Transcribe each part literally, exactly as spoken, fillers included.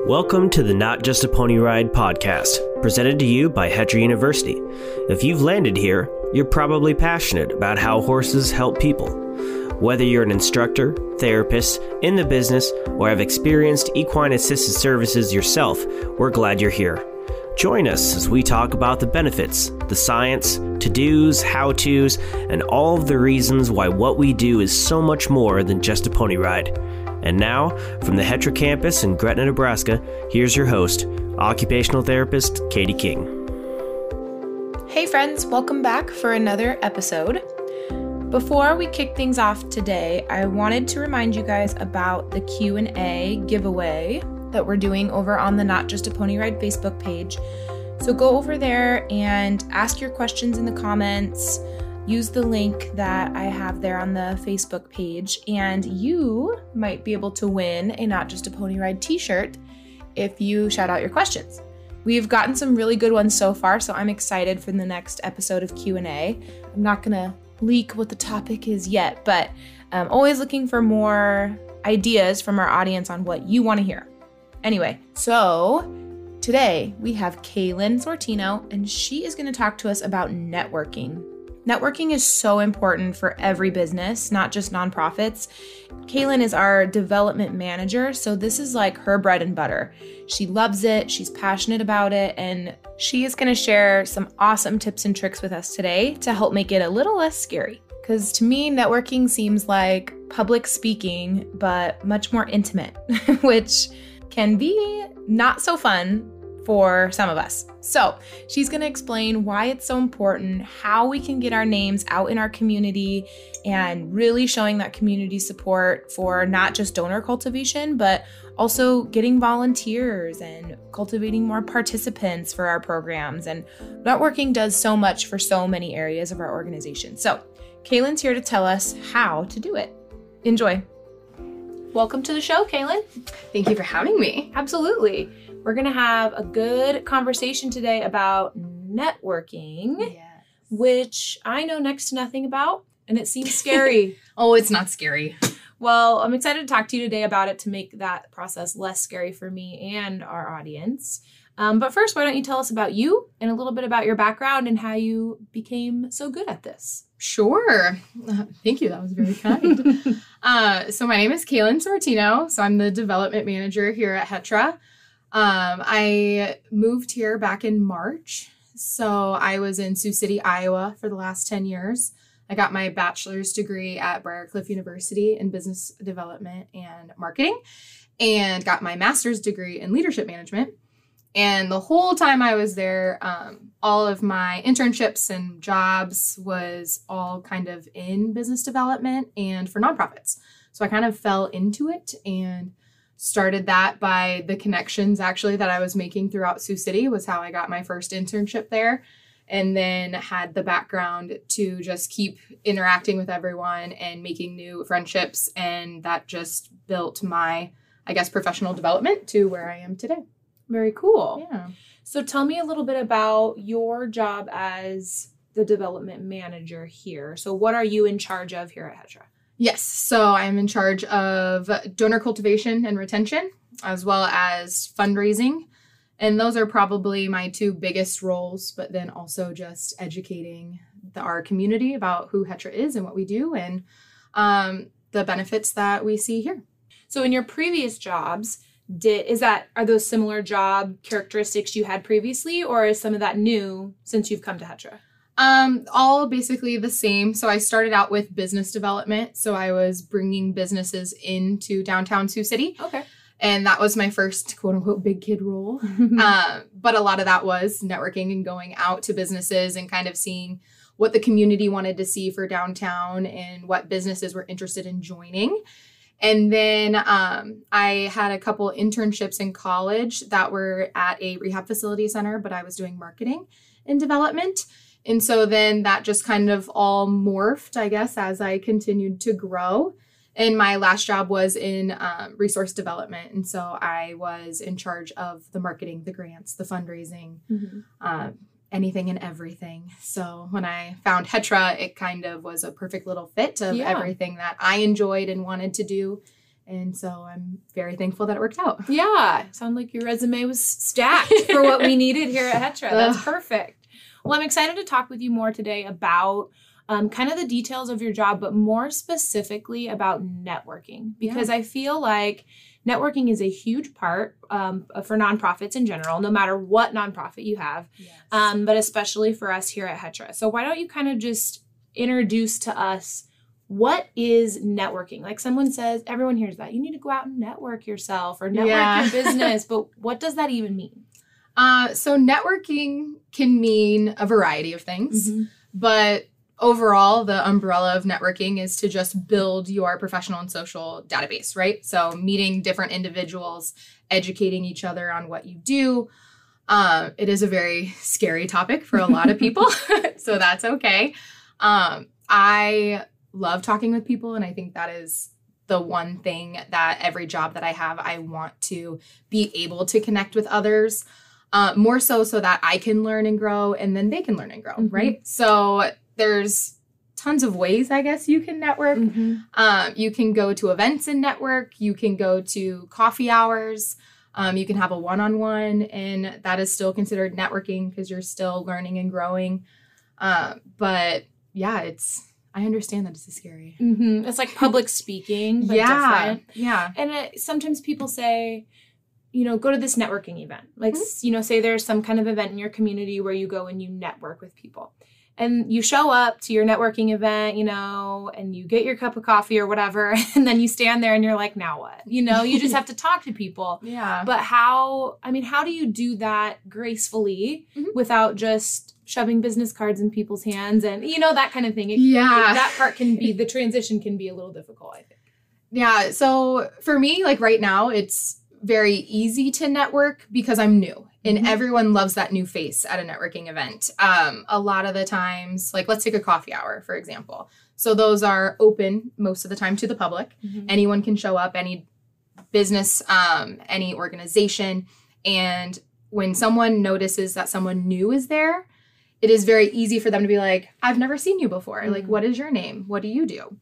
Welcome to the Not Just a Pony Ride podcast, presented to you by Hetra University. If you've landed here, you're probably passionate about how horses help people. Whether you're an instructor, therapist, in the business, or have experienced equine assisted services yourself, we're glad you're here. Join us as we talk about the benefits, the science, to-dos, how-tos, and all of the reasons why what we do is so much more than just a pony ride. And now, from the Hetra campus in Gretna, Nebraska, here's your host, occupational therapist Katie King. Hey friends, welcome back for another episode. Before we kick things off today, I wanted to remind you guys about the Q and A giveaway that we're doing over on the Not Just a Pony Ride Facebook page. So go over there and ask your questions in the comments. Use the link that I have there on the Facebook page, and you might be able to win a Not Just a Pony Ride t-shirt if you shout out your questions. We've gotten some really good ones so far, so I'm excited for the next episode of Q and A. I'm not gonna leak what the topic is yet, but I'm always looking for more ideas from our audience on what you want to hear. Anyway, so today we have Kaylin Sortino, and she is going to talk to us about networking. Networking is so important for every business, not just nonprofits. Kaylin is our development manager, so this is like her bread and butter. She loves it, she's passionate about it, and she is going to share some awesome tips and tricks with us today to help make it a little less scary. Because to me, networking seems like public speaking, but much more intimate, which can be not so fun for some of us. So she's going to explain why it's so important, how we can get our names out in our community, and really showing that community support for not just donor cultivation, but also getting volunteers and cultivating more participants for our programs. And networking does so much for so many areas of our organization. So Kaylin's here to tell us how to do it. Enjoy. Welcome to the show, Kaylin. Thank you for having me. Absolutely. We're going to have a good conversation today about networking, yes. Which I know next to nothing about, and it seems scary. Oh, it's not scary. Well, I'm excited to talk to you today about it to make that process less scary for me and our audience. Um, but first, why don't you tell us about you and a little bit about your background and how you became so good at this? Sure. Uh, thank you. That was very kind. uh, so my name is Kaylin Sortino. So I'm the development manager here at Hetra. Um, I moved here back in March. So I was in Sioux City, Iowa for the last ten years. I got my bachelor's degree at Briarcliff University in business development and marketing, and got my master's degree in leadership management. And the whole time I was there, um, all of my internships and jobs was all kind of in business development and for nonprofits. So I kind of fell into it and started that by the connections actually that I was making throughout Sioux City was how I got my first internship there. And then had the background to just keep interacting with everyone and making new friendships. And that just built my, I guess, professional development to where I am today. Very cool. Yeah. So tell me a little bit about your job as the development manager here. So what are you in charge of here at Hetra? Yes. So I'm in charge of donor cultivation and retention, as well as fundraising. And those are probably my two biggest roles, but then also just educating the, our community about who Hetra is and what we do and um, the benefits that we see here. So in your previous jobs, Did is that are those similar job characteristics you had previously, or is some of that new since you've come to Hetra? Um, all basically the same. So I started out with business development. So I was bringing businesses into downtown Sioux City. Okay. And that was my first quote unquote big kid role. uh, but a lot of that was networking and going out to businesses and kind of seeing what the community wanted to see for downtown and what businesses were interested in joining. And then um, I had a couple internships in college that were at a rehab facility center, but I was doing marketing and development. And so then that just kind of all morphed, I guess, as I continued to grow. And my last job was in um, resource development. And so I was in charge of the marketing, the grants, the fundraising, mm-hmm. uh, anything and everything. So when I found Hetra, it kind of was a perfect little fit of yeah. everything that I enjoyed and wanted to do And so I'm very thankful that it worked out. Yeah. Sound like your resume was stacked for what we needed here at Hetra. That's perfect. Well, I'm excited to talk with you more today about um, kind of the details of your job, but more specifically about networking, because yeah. I feel like networking is a huge part um, for nonprofits in general, no matter what nonprofit you have, yes. um, but especially for us here at Hetra. So why don't you kind of just introduce to us, what is networking? Like someone says, everyone hears that. You need to go out and network yourself or network yeah. your business, but what does that even mean? Uh, so networking can mean a variety of things, mm-hmm. but overall, the umbrella of networking is to just build your professional and social database, right? So meeting different individuals, educating each other on what you do. Uh, it is a very scary topic for a lot of people, so that's okay. Um, I love talking with people, and I think that is the one thing that every job that I have, I want to be able to connect with others, uh, more so so that I can learn and grow, and then they can learn and grow, mm-hmm. right? So there's tons of ways, I guess, you can network. Mm-hmm. Um, you can go to events and network. You can go to coffee hours. Um, you can have a one-on-one, and that is still considered networking because you're still learning and growing. Uh, but yeah, it's, I understand that it's scary. Mm-hmm. It's like public speaking, but yeah, different. Yeah. And it, sometimes people say, you know, go to this networking event. Like, mm-hmm. you know, say there's some kind of event in your community where you go and you network with people. And you show up to your networking event, you know, and you get your cup of coffee or whatever, and then you stand there and you're like, now what? You know, you just have to talk to people. Yeah. But how, I mean, how do you do that gracefully mm-hmm. without just shoving business cards in people's hands and, you know, that kind of thing? It, yeah. It, that part can be, the transition can be a little difficult, I think. Yeah. So for me, like right now, it's very easy to network because I'm new. And mm-hmm. everyone loves that new face at a networking event. Um, a lot of the times, like let's take a coffee hour, for example. So those are open most of the time to the public. Mm-hmm. Anyone can show up, any business, um, any organization. And when someone notices that someone new is there, it is very easy for them to be like, I've never seen you before. Mm-hmm. Like, what is your name? What do you do?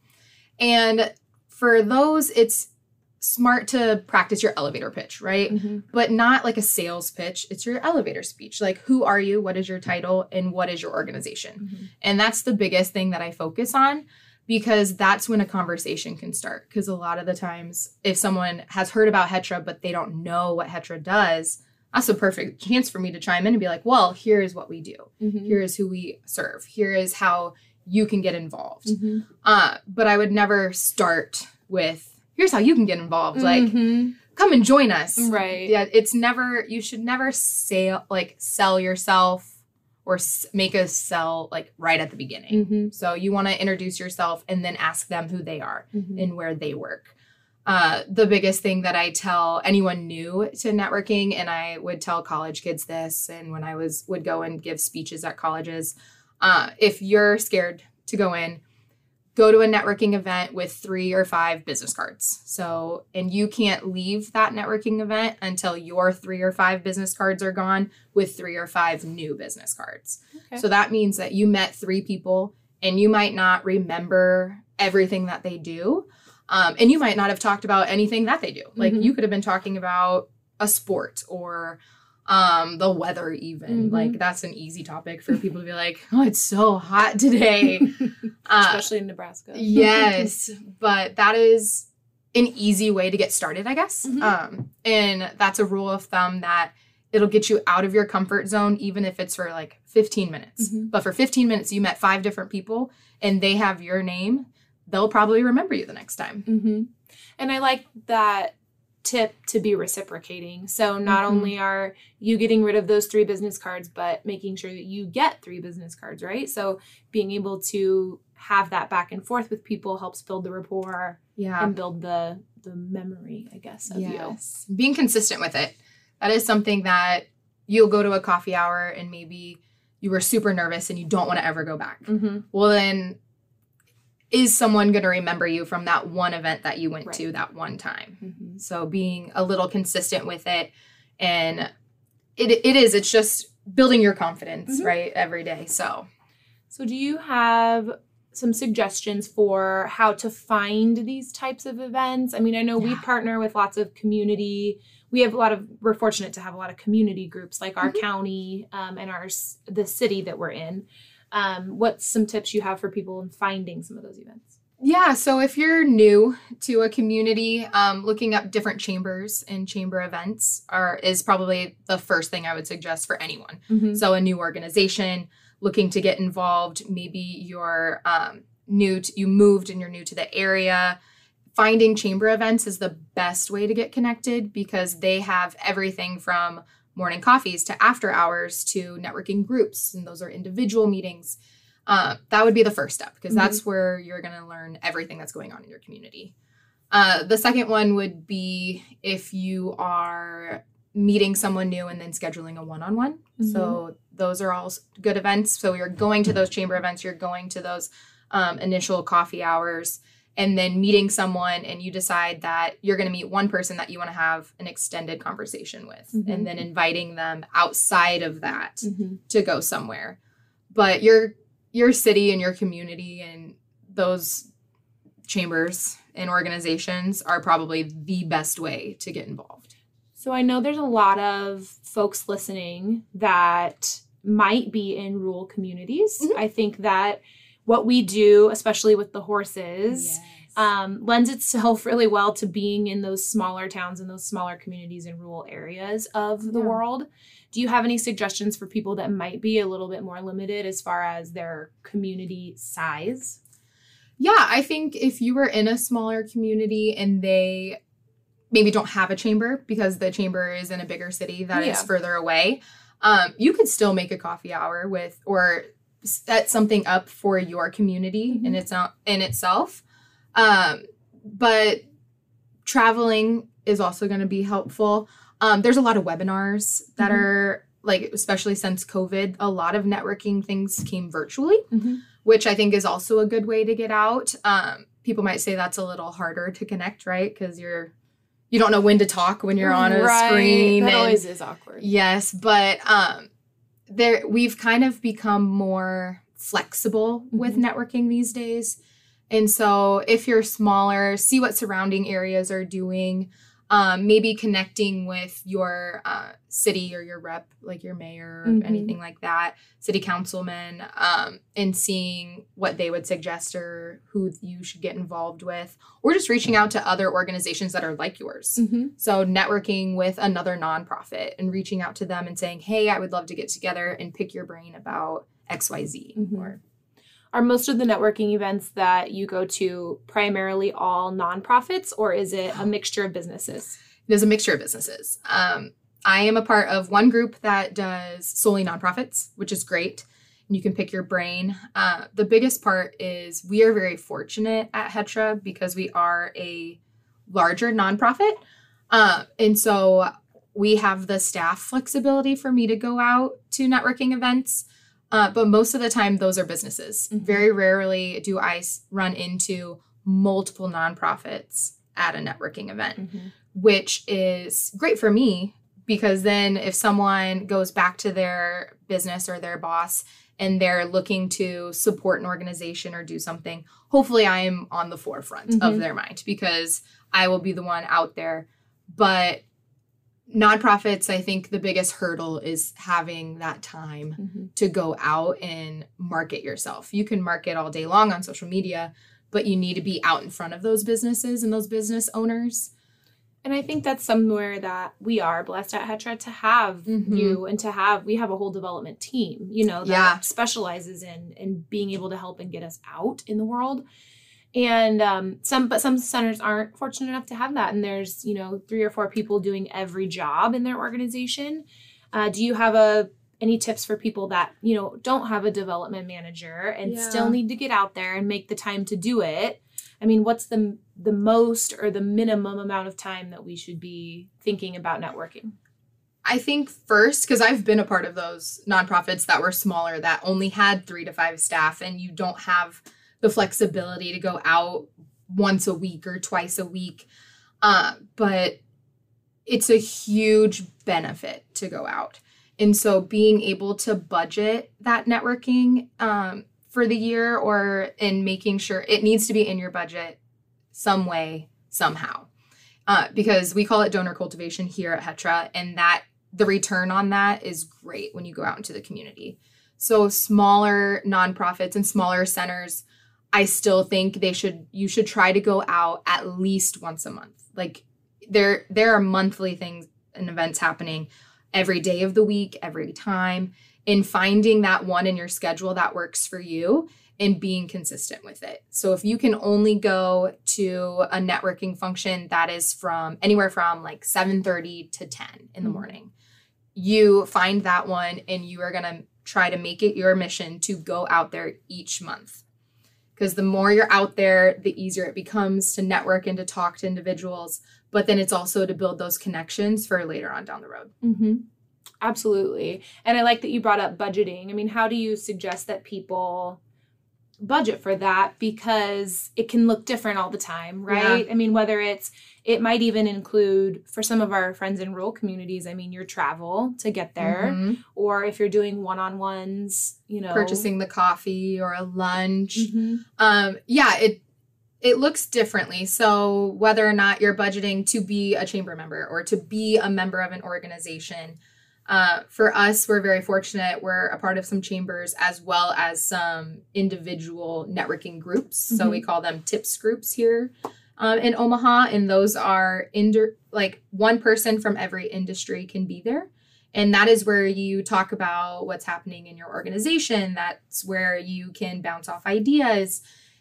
And for those, it's smart to practice your elevator pitch, right? Mm-hmm. But not like a sales pitch. It's your elevator speech. Like, who are you? What is your title? And what is your organization? Mm-hmm. And that's the biggest thing that I focus on, because that's when a conversation can start. Because a lot of the times, if someone has heard about Hetra, but they don't know what Hetra does, that's a perfect chance for me to chime in and be like, well, here is what we do. Mm-hmm. Here is who we serve. Here is how you can get involved. Mm-hmm. Uh, but I would never start with, here's how you can get involved. Like, mm-hmm. come and join us. Right. Yeah. It's never, you should never sell, like sell yourself or s- make a sell like right at the beginning. Mm-hmm. So you want to introduce yourself and then ask them who they are mm-hmm. and where they work. Uh, the biggest thing that I tell anyone new to networking, and I would tell college kids this, and when I was, would go and give speeches at colleges, uh, if you're scared to go in, go to a networking event with three or five business cards. So, and you can't leave that networking event until your three or five business cards are gone with three or five new business cards. Okay. So that means that you met three people and you might not remember everything that they do. Um, and you might not have talked about anything that they do. Like mm-hmm. you could have been talking about a sport or um, the weather even. Mm-hmm. Like that's an easy topic for people to be like, oh, it's so hot today. uh, Especially in Nebraska. Yes. But that is an easy way to get started, I guess. Mm-hmm. Um, and that's a rule of thumb that it'll get you out of your comfort zone, even if it's for like fifteen minutes. Mm-hmm. But for fifteen minutes, you met five different people and they have your name. They'll probably remember you the next time. Mm-hmm. And I like that tip to be reciprocating. So not mm-hmm. only are you getting rid of those three business cards, but making sure that you get three business cards, right? So being able to have that back and forth with people helps build the rapport yeah. and build the the memory, I guess, of yes. you. Being consistent with it. That is something that you'll go to a coffee hour and maybe you were super nervous and you don't want to ever go back. Mm-hmm. Well, then is someone going to remember you from that one event that you went right. to that one time? Mm-hmm. So being a little consistent with it, and it it is, it's just building your confidence, mm-hmm. right, every day. So, so do you have some suggestions for how to find these types of events? I mean, I know yeah. we partner with lots of community. We have a lot of, we're fortunate to have a lot of community groups like our mm-hmm. county um, and our, the city that we're in. Um, what's some tips you have for people in finding some of those events? Yeah, so if you're new to a community, um, looking up different chambers and chamber events are is probably the first thing I would suggest for anyone. Mm-hmm. So a new organization looking to get involved, maybe you're um, new, to, you moved and you're new to the area. Finding chamber events is the best way to get connected because they have everything from morning coffees to after hours to networking groups, and those are individual meetings. Uh, that would be the first step because mm-hmm. that's where you're going to learn everything that's going on in your community. Uh, the second one would be if you are meeting someone new and then scheduling a one-on-one. Mm-hmm. So those are all good events. So you're going to those chamber events, you're going to those um, initial coffee hours, and then meeting someone and you decide that you're going to meet one person that you want to have an extended conversation with, mm-hmm. and then inviting them outside of that mm-hmm. to go somewhere. But your your city and your community and those chambers and organizations are probably the best way to get involved. So I know there's a lot of folks listening that might be in rural communities. Mm-hmm. I think that what we do, especially with the horses, yes. um, lends itself really well to being in those smaller towns and those smaller communities and rural areas of the yeah. world. Do you have any suggestions for people that might be a little bit more limited as far as their community size? Yeah, I think if you were in a smaller community and they maybe don't have a chamber because the chamber is in a bigger city that yeah. is further away, um, you could still make a coffee hour with or set something up for your community mm-hmm. in its in itself. Um, but traveling is also going to be helpful. Um, there's a lot of webinars that mm-hmm. are like, especially since COVID, a lot of networking things came virtually, mm-hmm. which I think is also a good way to get out. Um, people might say that's a little harder to connect, right? Because you're you don't know when to talk when you're on a right. screen. That and, always is awkward. Yes, but um, there we've kind of become more flexible mm-hmm. with networking these days. And so if you're smaller, see what surrounding areas are doing. Um, maybe connecting with your uh, city or your rep, like your mayor or mm-hmm. anything like that, city councilman, um, and seeing what they would suggest or who you should get involved with, or just reaching out to other organizations that are like yours. Mm-hmm. So networking with another nonprofit and reaching out to them and saying, hey, I would love to get together and pick your brain about X Y Z. Mm-hmm. Or Are most of the networking events that you go to primarily all nonprofits, or is it a mixture of businesses? It is a mixture of businesses. Um, I am a part of one group that does solely nonprofits, which is great. And you can pick your brain. Uh, the biggest part is we are very fortunate at Hetra because we are a larger nonprofit. Uh, and so we have the staff flexibility for me to go out to networking events. Uh, but most of the time, those are businesses. Mm-hmm. Very rarely do I run into multiple nonprofits at a networking event, mm-hmm. which is great for me because then if someone goes back to their business or their boss and they're looking to support an organization or do something, hopefully I am on the forefront mm-hmm. of their mind because I will be the one out there. But nonprofits, I think the biggest hurdle is having that time mm-hmm. to go out and market yourself. You can market all day long on social media, but you need to be out in front of those businesses and those business owners. And I think that's somewhere that we are blessed at Hetra to have mm-hmm. you and to have, we have a whole development team, you know, that yeah. specializes in, in being able to help and get us out in the world. And um, some, but some centers aren't fortunate enough to have that. And there's, you know, three or four people doing every job in their organization. Uh, do you have a any tips for people that, you know, don't have a development manager and yeah. still need to get out there and make the time to do it? I mean, what's the the most or the minimum amount of time that we should be thinking about networking? I think first, because I've been a part of those nonprofits that were smaller that only had three to five staff and you don't have the flexibility to go out once a week or twice a week. Uh, but it's a huge benefit to go out. And so being able to budget that networking um, for the year or in making sure it needs to be in your budget some way, somehow. Uh, because we call it donor cultivation here at Hetra, and that the return on that is great when you go out into the community. So smaller nonprofits and smaller centers, I still think they should, you should try to go out at least once a month. Like there, there are monthly things and events happening every day of the week, every time, and finding that one in your schedule that works for you and being consistent with it. So if you can only go to a networking function that is from anywhere from like seven thirty to ten in the morning, you find that one and you are going to try to make it your mission to go out there each month. Because the more you're out there, the easier it becomes to network and to talk to individuals. But then it's also to build those connections for later on down the road. Mm-hmm. Absolutely. And I like that you brought up budgeting. I mean, how do you suggest that people budget for that? Because it can look different all the time, right? Yeah. I mean, whether it's, it might even include, for some of our friends in rural communities, I mean, your travel to get there, Mm-hmm. or if you're doing one-on-ones, you know. Purchasing the coffee or a lunch. Mm-hmm. Um, yeah, it it looks differently. So whether or not you're budgeting to be a chamber member or to be a member of an organization, uh, for us, we're very fortunate. We're a part of some chambers as well as some individual networking groups. Mm-hmm. So we call them TIPS groups here um, in Omaha. And those are ind- like one person from every industry can be there. And that is where you talk about what's happening in your organization. That's where you can bounce off ideas.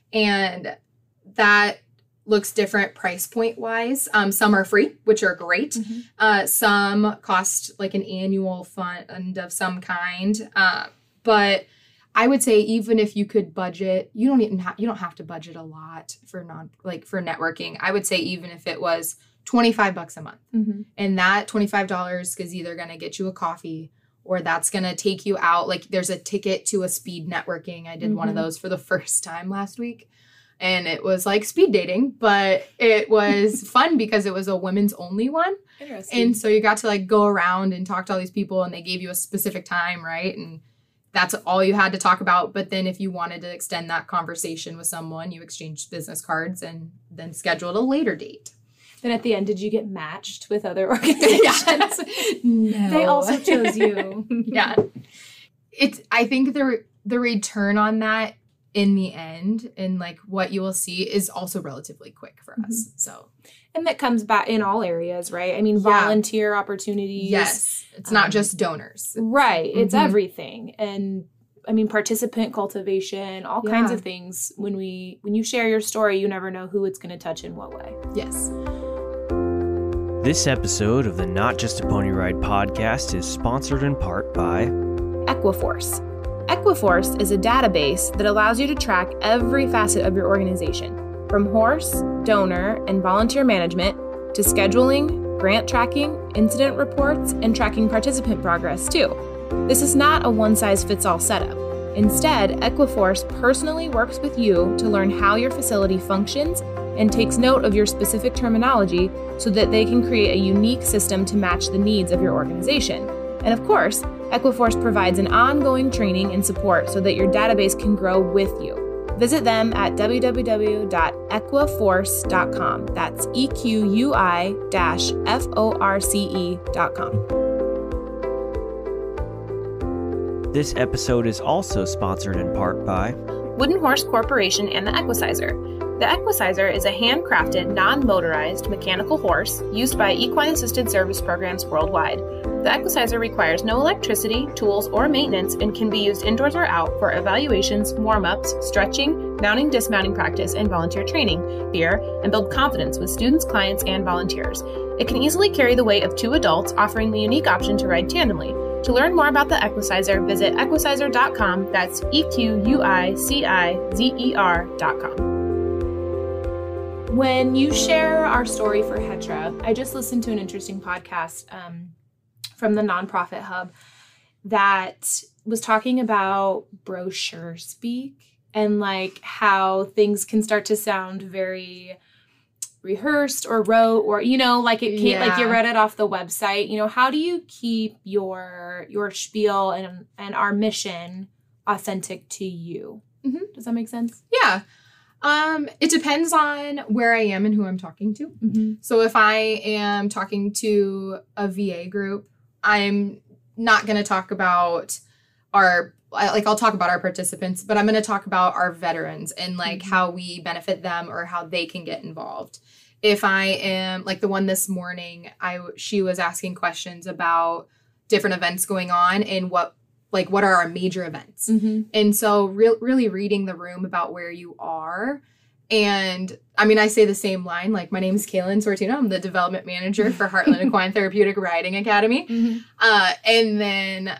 And that looks different price point wise. Um, some are free, which are great. Mm-hmm. Uh, some cost like an annual fund of some kind. Uh, but I would say even if you could budget, you don't even have, you don't have to budget a lot for non like for networking. I would say even if it was twenty-five bucks a month, mm-hmm. and that twenty-five dollars is either going to get you a coffee or that's going to take you out. Like there's a ticket to a speed networking. I did mm-hmm. one of those for the first time last week. And it was like speed dating, but it was fun because it was a women's only one. Interesting. And so you got to like go around and talk to all these people and they gave you a specific time, right? And that's all you had to talk about. But then if you wanted to extend that conversation with someone, you exchanged business cards and then scheduled a later date. Then at the end, did you get matched with other organizations? No. They also chose you. Yeah. It's, I think the the return on that in the end and like what you will see is also relatively quick for us. Mm-hmm. So, and that comes back in all areas, right? I mean, yeah. volunteer opportunities. Yes. It's not um, just donors. Right. It's mm-hmm. everything. And I mean, participant cultivation, all yeah. kinds of things. When we, when you share your story, you never know who it's going to touch in what way. Yes. This episode of the Not Just a Pony Ride podcast is sponsored in part by Equiforce. Equiforce is a database that allows you to track every facet of your organization, from horse, donor, and volunteer management to scheduling, grant tracking, incident reports, and tracking participant progress, too. This is not a one-size-fits-all setup. Instead, Equiforce personally works with you to learn how your facility functions and takes note of your specific terminology so that they can create a unique system to match the needs of your organization. And of course, Equiforce provides an ongoing training and support so that your database can grow with you. Visit them at w w w dot equiforce dot com. That's E Q U I F O R C E dot com. This episode is also sponsored in part by Wooden Horse Corporation and the Equicizer. The Equicizer is a handcrafted, non-motorized mechanical horse used by equine-assisted service programs worldwide. The Equicizer requires no electricity, tools, or maintenance and can be used indoors or out for evaluations, warm-ups, stretching, mounting, dismounting practice, and volunteer training, fear, and build confidence with students, clients, and volunteers. It can easily carry the weight of two adults, offering the unique option to ride tandemly. To learn more about the Equicizer, visit equicizer dot com. That's E Q U I C I Z E R dot com. When you share our story for Hetra, I just listened to an interesting podcast um, from the Nonprofit Hub that was talking about brochure speak and like how things can start to sound very rehearsed or rote or, you know, like it can't, yeah. like you read it off the website. You know, how do you keep your your spiel and and our mission authentic to you? Mm-hmm. Does that make sense? Yeah. Um, it depends on where I am and who I'm talking to. Mm-hmm. So if I am talking to a V A group, I'm not going to talk about our, like I'll talk about our participants, but I'm going to talk about our veterans and like Mm-hmm. how we benefit them or how they can get involved. If I am like the one this morning, I, she was asking questions about different events going on and what, like, what are our major events? Mm-hmm. And so re- really reading the room about where you are. And I mean, I say the same line, like, my name is Kaylin Sortino. I'm the development manager for Heartland Equine Therapeutic Riding Academy. Mm-hmm. Uh, and then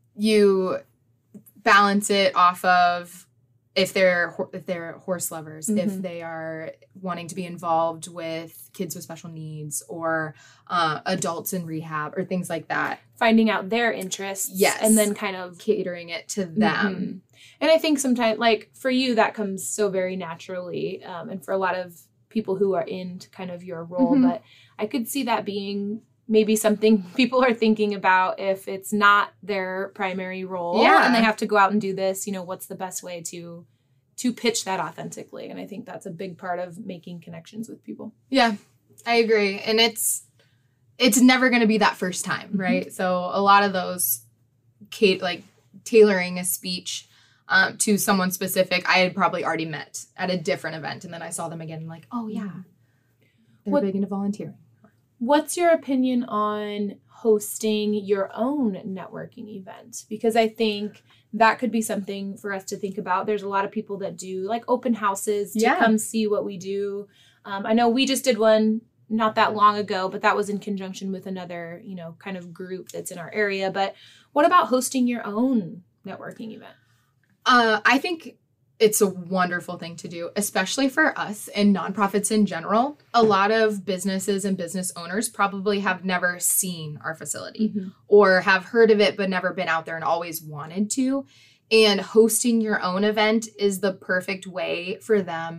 you balance it off of if they're if they're horse lovers, Mm-hmm. if they are wanting to be involved with kids with special needs or uh, adults in rehab or things like that. Finding out their interests. Yes. And then kind of Catering it to them. Mhm. And I think sometimes, like, for you, that comes so very naturally. Um, and for a lot of people who are in kind of your role. Mhm. But I could see that being maybe something people are thinking about if it's not their primary role. Yeah. And they have to go out and do this, you know, what's the best way to to pitch that authentically. And I think that's a big part of making connections with people. Yeah, I agree. And it's it's never going to be that first time, right? So a lot of those, Kate, like tailoring a speech um, to someone specific, I had probably already met at a different event. And then I saw them again and like, oh, yeah, they're What- big into volunteering. What's your opinion on hosting your own networking event? Because I think that could be something for us to think about. There's a lot of people that do like open houses to Yeah. come see what we do. Um, I know we just did one not that long ago, but that was in conjunction with another, you know, kind of group that's in our area. But what about hosting your own networking event? Uh, I think it's a wonderful thing to do, especially for us and nonprofits in general. A lot of businesses and business owners probably have never seen our facility or have heard of it but never been out there and always wanted to. And hosting your own event is the perfect way for them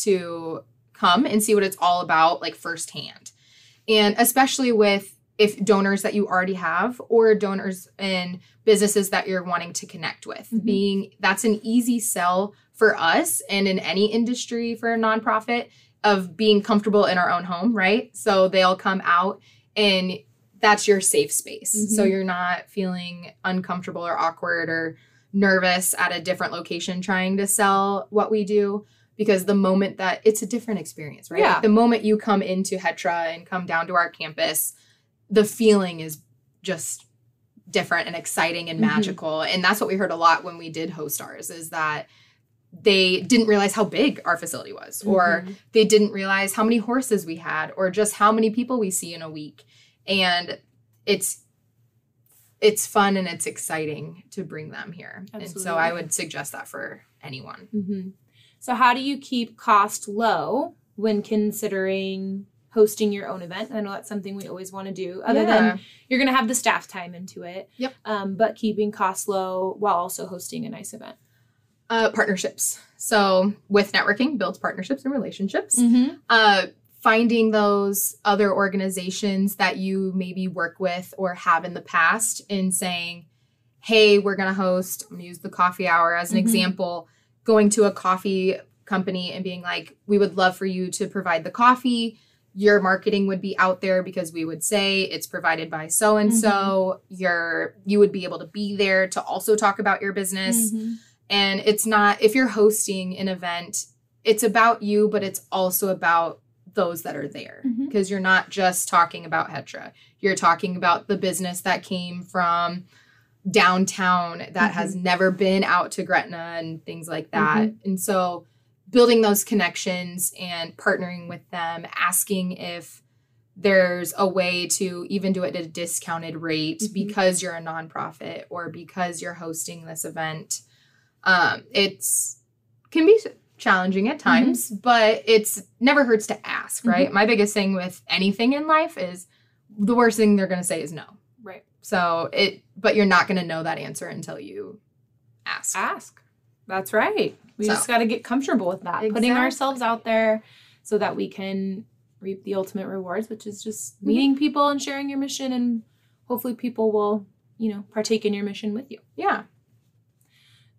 to come and see what it's all about, like firsthand. And especially with if donors that you already have or donors and businesses that you're wanting to connect with, Mhm. being that's an easy sell for us and in any industry for a nonprofit of being comfortable in our own home, right? So they'll come out and that's your safe space. Mhm. So you're not feeling uncomfortable or awkward or nervous at a different location trying to sell what we do. Because the moment that it's a different experience, right? Yeah. Like the moment you come into Hetra and come down to our campus, the feeling is just different and exciting and Mhm. magical. And that's what we heard a lot when we did host ours is that they didn't realize how big our facility was, or Mhm. they didn't realize how many horses we had, or just how many people we see in a week. And it's it's fun and it's exciting to bring them here. And so Absolutely. I would suggest that for anyone. Mm-hmm. So how do you keep cost low when considering hosting your own event? I know that's something we always want to do, other Yeah. than you're going to have the staff time into it. Yep. Um, but keeping costs low while also hosting a nice event. Uh, partnerships. So with networking, builds partnerships and relationships. Mm-hmm. Uh, finding those other organizations that you maybe work with or have in the past and saying, hey, we're going to host, I'm going to use the coffee hour as an Mhm. example, going to a coffee company and being like, we would love for you to provide the coffee. Your marketing would be out there because we would say it's provided by so-and-so. You're, you would be able to be there to also talk about your business. Mm-hmm. And it's not, if you're hosting an event, it's about you, but it's also about those that are there. Mhm. Because you're not just talking about Hetra. You're talking about the business that came from downtown that has never been out to Gretna and things like that. And so building those connections and partnering with them, asking if there's a way to even do it at a discounted rate Mhm. because you're a nonprofit or because you're hosting this event. Um, it's can be challenging at times, but it's never hurts to ask, right? My biggest thing with anything in life is the worst thing they're going to say is no. Right. So it, but you're not going to know that answer until you ask. Ask. That's right. We So. just got to get comfortable with that. Putting Exactly. ourselves out there so that we can reap the ultimate rewards, which is just Mhm. meeting people and sharing your mission, and hopefully people will, you know, partake in your mission with you. Yeah.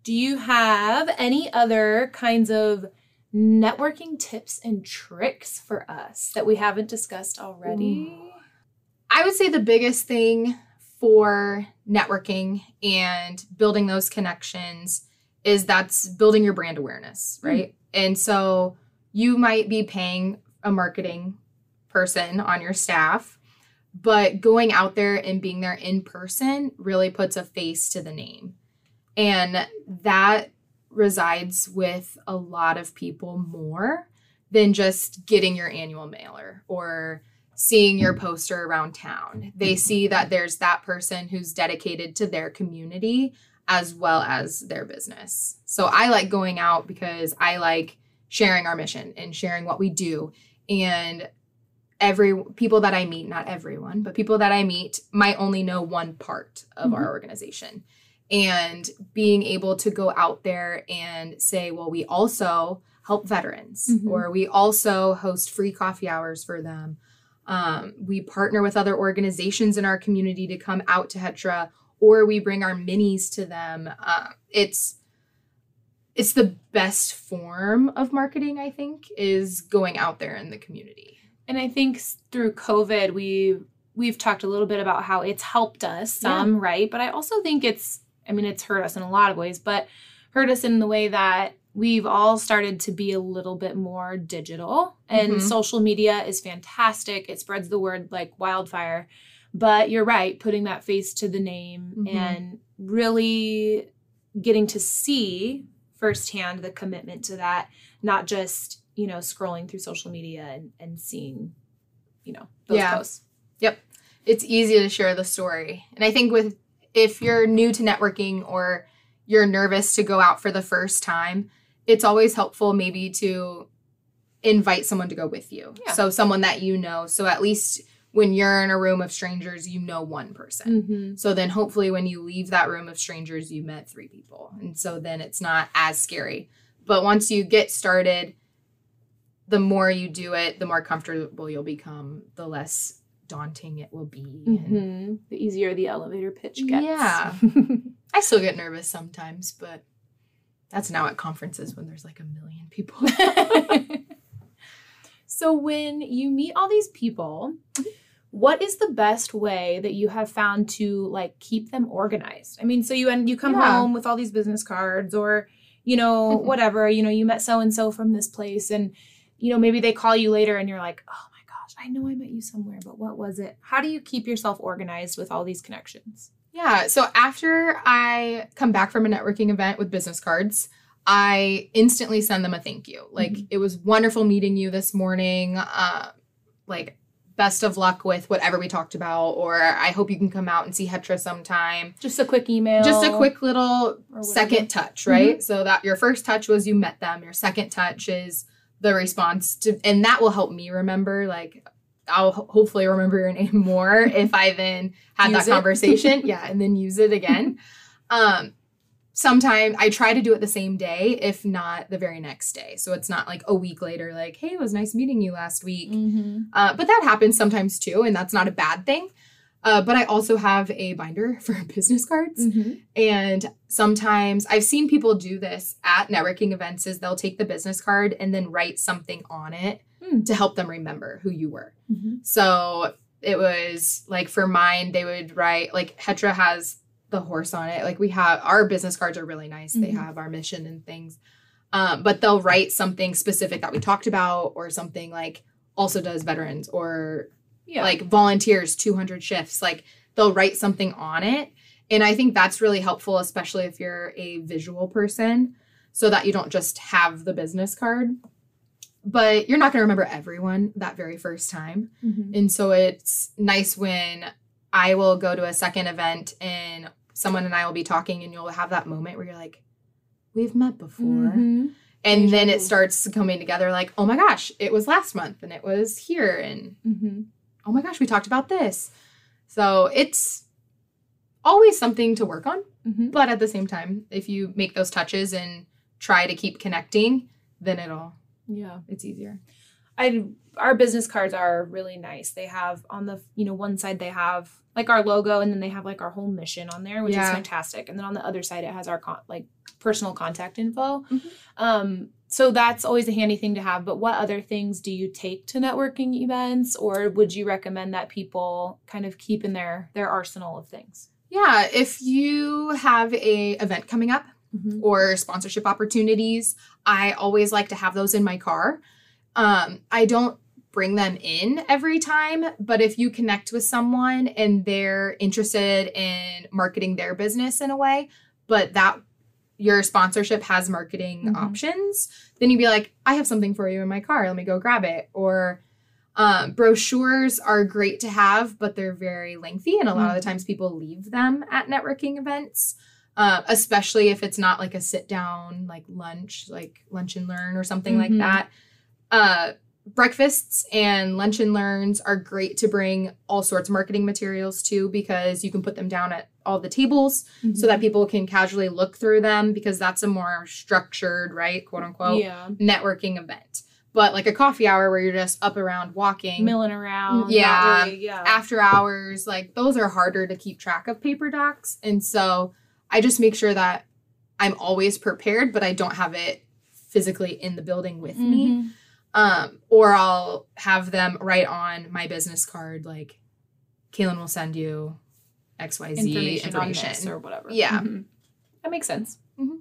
Do you have any other kinds of networking tips and tricks for us that we haven't discussed already? Ooh. I would say the biggest thing for networking and building those connections is that's building your brand awareness, right? Mm. And so you might be paying a marketing person on your staff, but going out there and being there in person really puts a face to the name. And that resides with a lot of people more than just getting your annual mailer or seeing your poster around town. They see that there's that person who's dedicated to their community as well as their business. So I like going out because I like sharing our mission and sharing what we do. And every people that I meet, not everyone, but people that I meet might only know one part of mm-hmm. our organization. And being able to go out there and say, well, we also help veterans, mm-hmm. or we also host free coffee hours for them. Um, we partner with other organizations in our community to come out to Hetra, or we bring our minis to them. Uh, it's it's the best form of marketing, I think, is going out there in the community. And I think through COVID, we we've talked a little bit about how it's helped us some, yeah. right? But I also think it's, I mean, it's hurt us in a lot of ways, but hurt us in the way that we've all started to be a little bit more digital, and mm-hmm. social media is fantastic. It spreads the word like wildfire, but you're right. Putting that face to the name mm-hmm. and really getting to see firsthand the commitment to that, not just, you know, scrolling through social media and, and seeing, you know, those yeah. posts. Yep. It's easy to share the story. And I think with, if you're new to networking or you're nervous to go out for the first time, it's always helpful maybe to invite someone to go with you. Yeah. So someone that you know. So at least when you're in a room of strangers, you know one person. Mm-hmm. So then hopefully when you leave that room of strangers, you met three people. And so then it's not as scary. But once you get started, the more you do it, the more comfortable you'll become, the less daunting it will be. Mm-hmm. And the easier the elevator pitch gets. Yeah. I still get nervous sometimes, but that's now at conferences when there's like a million people. So when you meet all these people, what is the best way that you have found to like keep them organized? I mean, so you and you come yeah. home with all these business cards, or, you know, whatever, you know, you met so-and-so from this place, and, you know, maybe they call you later and you're like, oh my gosh, I know I met you somewhere, but what was it? How do you keep yourself organized with all these connections? Yeah. So after I come back from a networking event with business cards, I instantly send them a thank you. Like, mm-hmm. it was wonderful meeting you this morning. Uh, like, best of luck with whatever we talked about, or I hope you can come out and see Hetra sometime. Just a quick email. Just a quick little second touch, right? Mm-hmm. So that your first touch was you met them. Your second touch is the response to, and that will help me remember, like, I'll ho- hopefully remember your name more if I then had that conversation. Yeah. And then use it again. Um, Sometimes I try to do it the same day, if not the very next day. So it's not like a week later, like, hey, it was nice meeting you last week. Mm-hmm. Uh, but that happens sometimes too, and that's not a bad thing. Uh, but I also have a binder for business cards. Mm-hmm. And sometimes I've seen people do this at networking events, is they'll take the business card and then write something on it mm. to help them remember who you were. Mm-hmm. So it was like, for mine, they would write, like, Hetra has the horse on it. Like, we have, our business cards are really nice. Mm-hmm. They have our mission and things. Um, but they'll write something specific that we talked about, or something like also does veterans, or yeah. like volunteers, two hundred shifts. Like, they'll write something on it. And I think that's really helpful, especially if you're a visual person, so that you don't just have the business card. But you're not going to remember everyone that very first time. Mm-hmm. And so it's nice when I will go to a second event and someone and I will be talking, and you'll have that moment where you're like, we've met before. Mm-hmm. And then it starts coming together, like, oh my gosh, it was last month and it was here. And mm-hmm. oh my gosh, we talked about this. So it's always something to work on. Mm-hmm. But at the same time, if you make those touches and try to keep connecting, then it'll, yeah, it's easier. I our business cards are really nice. They have on the, you know, one side they have like our logo, and then they have like our whole mission on there, which Yeah. is fantastic. And then on the other side, it has our con- like personal contact info. Mhm. Um, so that's always a handy thing to have. But what other things do you take to networking events, or would you recommend that people kind of keep in their, their arsenal of things? Yeah, if you have a event coming up Mm-hmm. or sponsorship opportunities, I always like to have those in my car. Um, I don't bring them in every time, but if you connect with someone and they're interested in marketing their business in a way, but that your sponsorship has marketing Mhm. options, then you'd be like, I have something for you in my car. Let me go grab it. Or um, brochures are great to have, but they're very lengthy. And a lot of the times people leave them at networking events, uh, especially if it's not like a sit down, like lunch, like lunch and learn or something like Mhm. that. Uh, breakfasts and lunch and learns are great to bring all sorts of marketing materials to, because you can put them down at all the tables Mm-hmm. so that people can casually look through them, because that's a more structured, right, quote unquote, yeah, networking event. But like a coffee hour where you're just up around walking, milling around. Yeah. not really- yeah. after hours, like those are harder to keep track of paper docs. And so I just make sure that I'm always prepared, but I don't have it physically in the building with me. Mhm. Um, or I'll have them write on my business card, like, Kaylin will send you X Y Z information, information. on this or whatever. Yeah. Mhm. That makes sense. Mhm.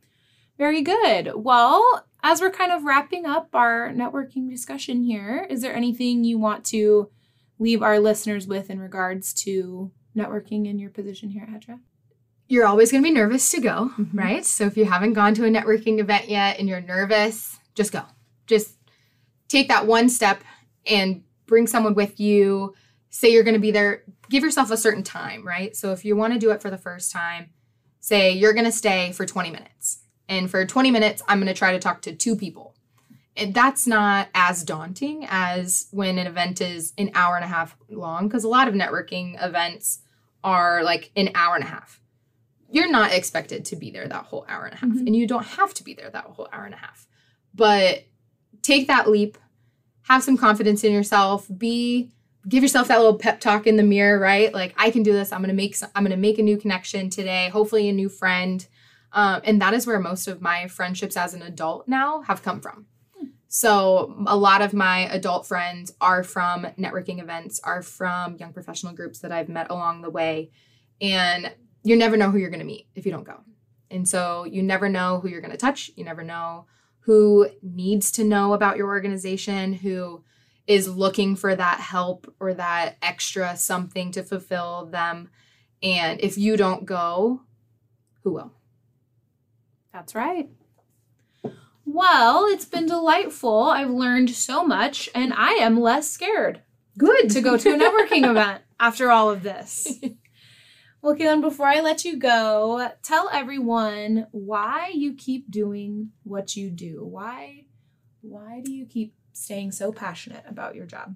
Very good. Well, as we're kind of wrapping up our networking discussion here, is there anything you want to leave our listeners with in regards to networking in your position here at Hetra? You're always going to be nervous to go, Mhm. right? So if you haven't gone to a networking event yet and you're nervous, just go. Just take that one step and bring someone with you. Say you're going to be there. Give yourself a certain time, right? So if you want to do it for the first time, say you're going to stay for twenty minutes. And for twenty minutes, I'm going to try to talk to two people. And that's not as daunting as when an event is an hour and a half long, because a lot of networking events are like an hour and a half. You're not expected to be there that whole hour and a half, Mhm. and you don't have to be there that whole hour and a half. But take that leap, have some confidence in yourself, be give yourself that little pep talk in the mirror, right? Like, I can do this. I'm going to make some, I'm going to make a new connection today, hopefully a new friend. Um, and that is where most of my friendships as an adult now have come from. So a lot of my adult friends are from networking events, are from young professional groups that I've met along the way. And you never know who you're going to meet if you don't go. And so you never know who you're going to touch. You never know who needs to know about your organization, who is looking for that help or that extra something to fulfill them. And if you don't go, who will? That's right. Well, it's been delightful. I've learned so much, and I am less scared Good. to go to a networking event after all of this. Well, Kaylin, before I let you go, tell everyone why you keep doing what you do. Why, why do you keep staying so passionate about your job?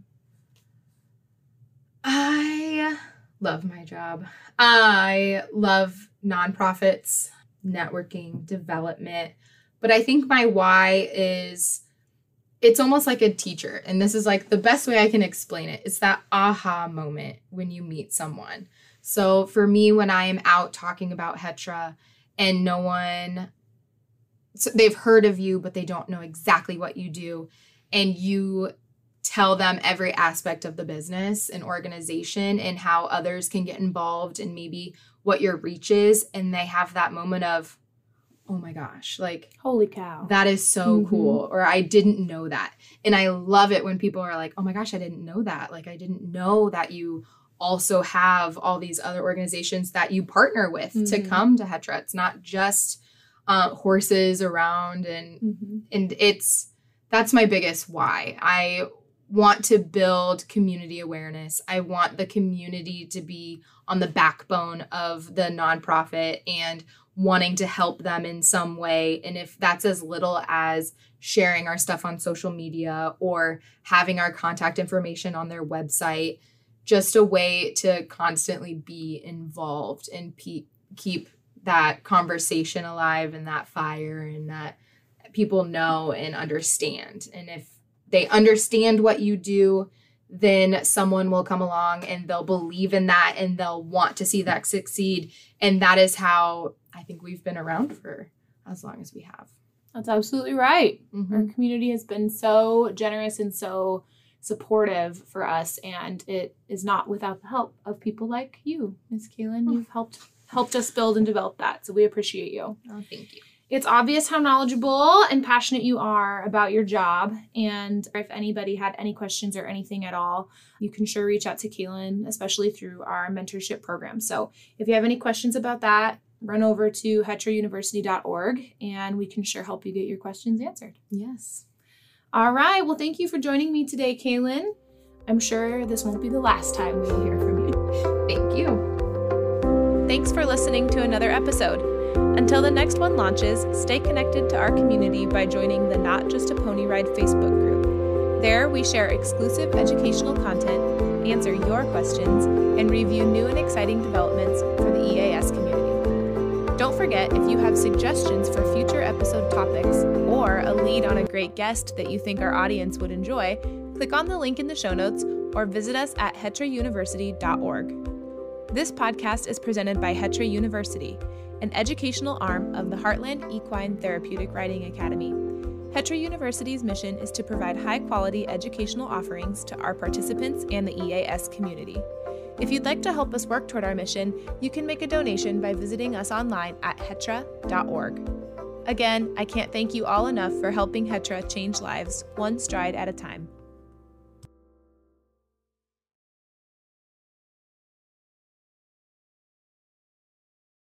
I love my job. I love nonprofits, networking, development. But I think my why is, it's almost like a teacher. And this is like the best way I can explain it. It's that aha moment when you meet someone. So for me, when I am out talking about Hetra and no one, so they've heard of you, but they don't know exactly what you do, and you tell them every aspect of the business and organization and how others can get involved and maybe what your reach is, and they have that moment of, oh my gosh, like, Holy cow. that is so Mhm. cool, or I didn't know that. And I love it when people are like, oh my gosh, I didn't know that. Like, I didn't know that you also have all these other organizations that you partner with to Mhm. come to Hetra. It's not just uh, horses around, and Mm-hmm. and it's, that's my biggest why. I want to build community awareness. I want the community to be on the backbone of the nonprofit and wanting to help them in some way. And if that's as little as sharing our stuff on social media or having our contact information on their website, just a way to constantly be involved and pe- keep that conversation alive and that fire and that people know and understand. And if they understand what you do, then someone will come along and they'll believe in that and they'll want to see that succeed. And that is how I think we've been around for as long as we have. That's absolutely right. Mm-hmm. Our community has been so generous and so supportive for us, and it is not without the help of people like you, Miss Kaylin. Oh. You've helped helped us build and develop that, so we appreciate you. Oh, thank you. It's obvious how knowledgeable and passionate you are about your job, and if anybody had any questions or anything at all, you can sure reach out to Kaylin, especially through our mentorship program. So if you have any questions about that, run over to hetra university dot org and we can sure help you get your questions answered. Yes. All right. Well, thank you for joining me today, Kaylin. I'm sure this won't be the last time we hear from you. Thank you. Thanks for listening to another episode. Until the next one launches, stay connected to our community by joining the Not Just a Pony Ride Facebook group. There, we share exclusive educational content, answer your questions, and review new and exciting developments for the E A S community. Don't forget, if you have suggestions for future episode topics or a lead on a great guest that you think our audience would enjoy, click on the link in the show notes or visit us at hetra university dot org. This podcast is presented by Hetra University, an educational arm of the Heartland Equine Therapeutic Riding Academy. Hetra University's mission is to provide high-quality educational offerings to our participants and the E A S community. If you'd like to help us work toward our mission, you can make a donation by visiting us online at hetra dot org. Again, I can't thank you all enough for helping Hetra change lives one stride at a time.